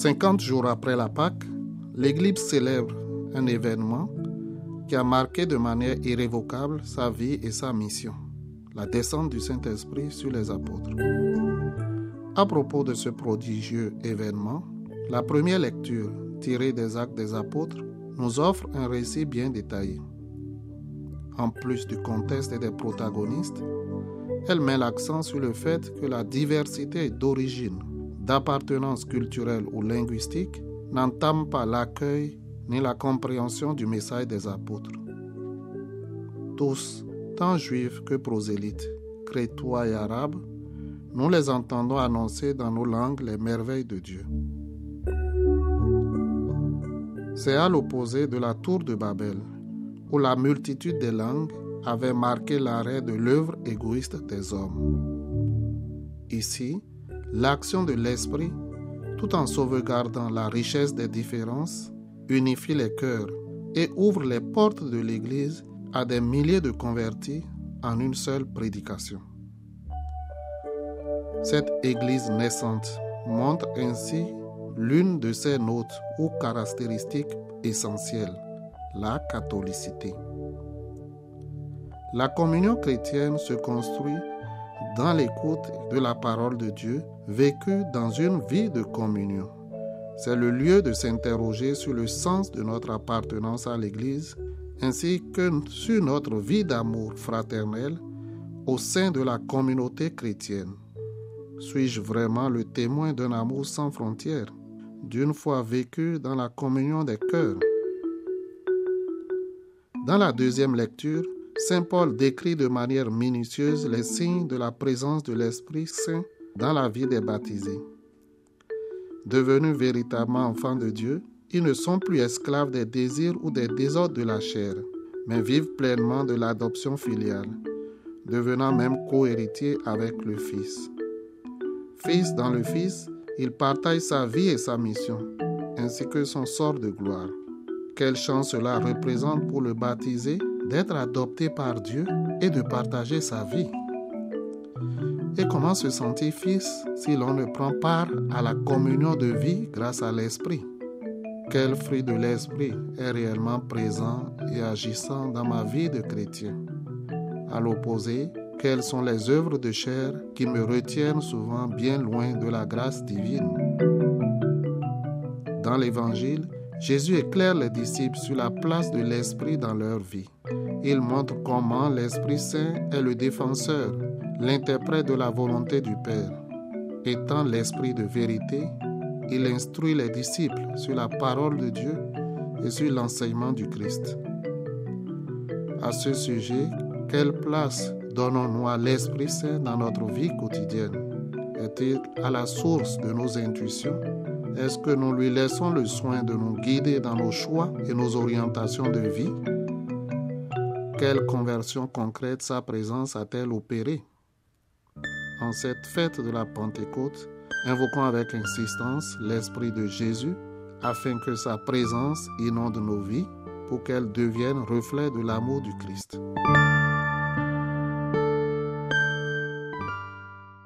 50 jours après la Pâque, l'Église célèbre un événement qui a marqué de manière irrévocable sa vie et sa mission, la descente du Saint-Esprit sur les apôtres. À propos de ce prodigieux événement, la première lecture tirée des Actes des Apôtres nous offre un récit bien détaillé. En plus du contexte et des protagonistes, elle met l'accent sur le fait que la diversité d'origine, d'appartenance culturelle ou linguistique n'entame pas l'accueil ni la compréhension du message des apôtres. Tous, tant juifs que prosélytes, crétois et arabes, nous les entendons annoncer dans nos langues les merveilles de Dieu. C'est à l'opposé de la tour de Babel, où la multitude des langues avait marqué l'arrêt de l'œuvre égoïste des hommes. Ici, l'action de l'Esprit, tout en sauvegardant la richesse des différences, unifie les cœurs et ouvre les portes de l'Église à des milliers de convertis en une seule prédication. Cette Église naissante montre ainsi l'une de ses notes ou caractéristiques essentielles, la catholicité. La communion chrétienne se construit dans l'écoute de la parole de Dieu, vécue dans une vie de communion. C'est le lieu de s'interroger sur le sens de notre appartenance à l'Église, ainsi que sur notre vie d'amour fraternel au sein de la communauté chrétienne. Suis-je vraiment le témoin d'un amour sans frontières, d'une foi vécue dans la communion des cœurs? Dans la deuxième lecture, Saint Paul décrit de manière minutieuse les signes de la présence de l'Esprit Saint dans la vie des baptisés. Devenus véritablement enfants de Dieu, ils ne sont plus esclaves des désirs ou des désordres de la chair, mais vivent pleinement de l'adoption filiale, devenant même co-héritiers avec le Fils. Fils dans le Fils, il partage sa vie et sa mission, ainsi que son sort de gloire. Quelle chance cela représente pour le baptisé d'être adopté par Dieu et de partager sa vie. Et comment se sentir fils si l'on ne prend part à la communion de vie grâce à l'Esprit? Quel fruit de l'Esprit est réellement présent et agissant dans ma vie de chrétien? À l'opposé, quelles sont les œuvres de chair qui me retiennent souvent bien loin de la grâce divine? Dans l'Évangile, Jésus éclaire les disciples sur la place de l'Esprit dans leur vie. Il montre comment l'Esprit Saint est le défenseur, l'interprète de la volonté du Père. Étant l'Esprit de vérité, il instruit les disciples sur la parole de Dieu et sur l'enseignement du Christ. À ce sujet, quelle place donnons-nous à l'Esprit Saint dans notre vie quotidienne? Est-il à la source de nos intuitions? Est-ce que nous lui laissons le soin de nous guider dans nos choix et nos orientations de vie? Quelle conversion concrète sa présence a-t-elle opérée? En cette fête de la Pentecôte, invoquons avec insistance l'Esprit de Jésus afin que sa présence inonde nos vies pour qu'elle devienne reflet de l'amour du Christ.